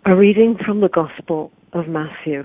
A reading from the Gospel of Matthew.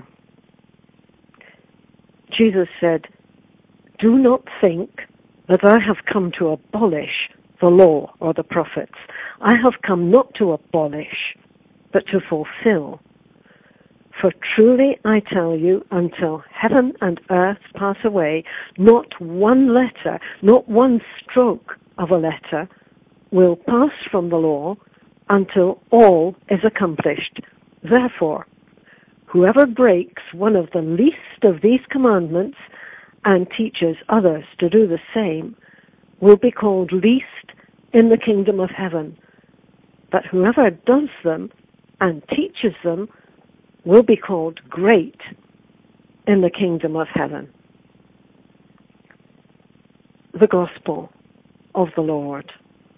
Jesus said, "Do not think that I have come to abolish the law or the prophets. I have come not to abolish, but to fulfill. For truly I tell you, until heaven and earth pass away, not one letter, not one stroke of a letter will pass from the law until all is accomplished. Therefore, whoever breaks one of the least of these commandments and teaches others to do the same will be called least in the kingdom of heaven. But whoever does them and teaches them will be called great in the kingdom of heaven." The Gospel of the Lord.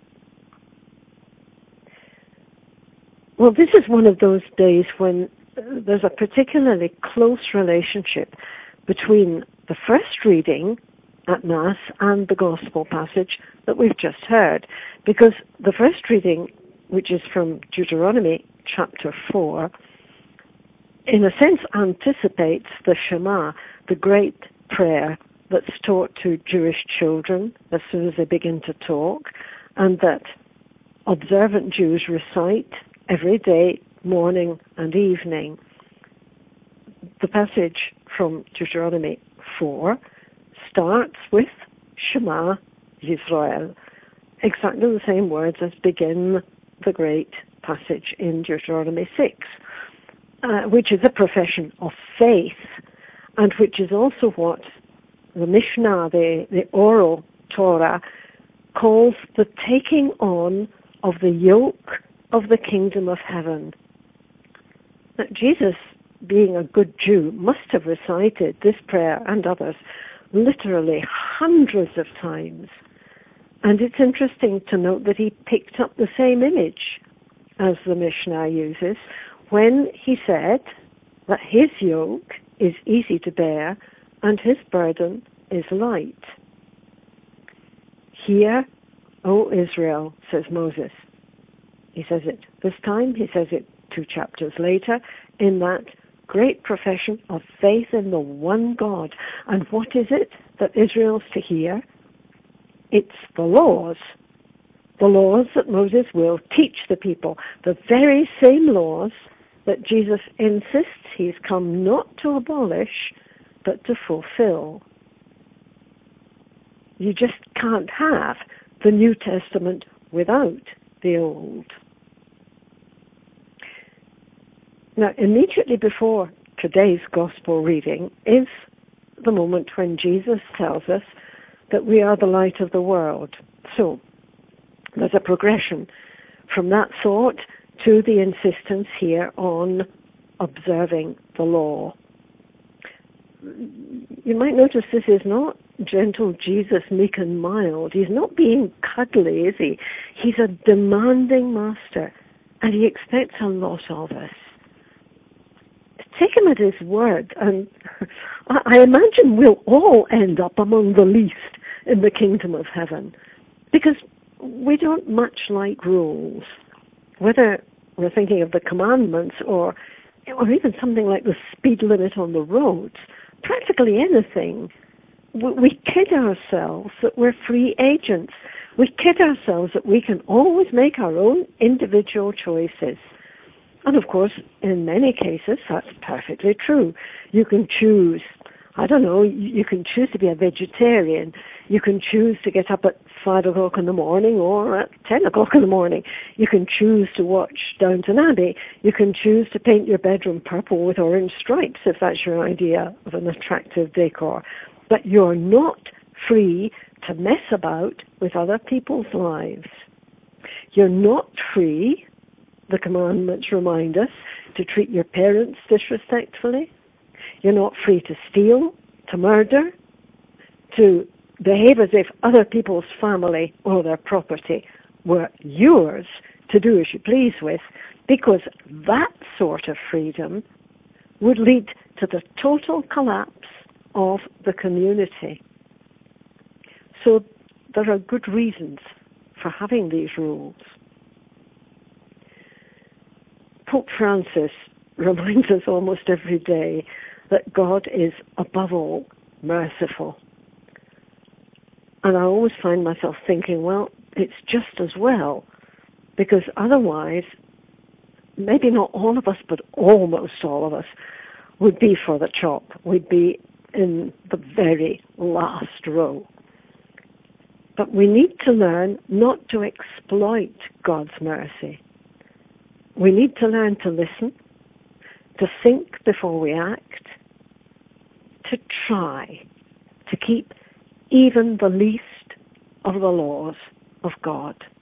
Well, this is one of those days when there's a particularly close relationship between the first reading at Mass and the Gospel passage that we've just heard. Because the first reading, which is from Deuteronomy chapter 4, in a sense anticipates the Shema, the great prayer that's taught to Jewish children as soon as they begin to talk, and that observant Jews recite every day, morning and evening. The passage from Deuteronomy 4 starts with Shema Yisrael, exactly the same words as begin the great passage in Deuteronomy 6, which is a profession of faith, and which is also what the Mishnah, the oral Torah, calls the taking on of the yoke of the kingdom of heaven. Now, Jesus, being a good Jew, must have recited this prayer and others literally hundreds of times. And it's interesting to note that he picked up the same image as the Mishnah uses when he said that his yoke is easy to bear and his burden is light. "Hear, O Israel," says Moses. He says it this time, he says it 2 chapters later, in that great profession of faith in the one God. And what is it that Israel's to hear? It's the laws that Moses will teach the people, the very same laws that Jesus insists he's come not to abolish, but to fulfill. You just can't have the New Testament without the Old. Now, immediately before today's Gospel reading is the moment when Jesus tells us that we are the light of the world. So, there's a progression from that thought to the insistence here on observing the law. You might notice this is not gentle Jesus, meek and mild. He's not being cuddly, is he? He's a demanding master, and he expects a lot of us. Take him at his word, and I imagine we'll all end up among the least in the kingdom of heaven, because we don't much like rules, whether we're thinking of the commandments or even something like the speed limit on the roads. Practically anything. We kid ourselves that we're free agents. We kid ourselves that we can always make our own individual choices. And of course, in many cases, that's perfectly true. You can choose, you can choose to be a vegetarian. You can choose to get up at 5 o'clock in the morning or at 10 o'clock in the morning. You can choose to watch Downton Abbey. You can choose to paint your bedroom purple with orange stripes if that's your idea of an attractive decor. But you're not free to mess about with other people's lives. You're not free, the commandments remind us, to treat your parents disrespectfully. You're not free to steal, to murder, to behave as if other people's family or their property were yours to do as you please with, because that sort of freedom would lead to the total collapse of the community. So there are good reasons for having these rules. Pope Francis reminds us almost every day that God is, above all, merciful. And I always find myself thinking, well, it's just as well, because otherwise, maybe not all of us, but almost all of us, would be for the chop. We'd be in the very last row. But we need to learn not to exploit God's mercy. We need to learn to listen, to think before we act, to try to keep even the least of the laws of God.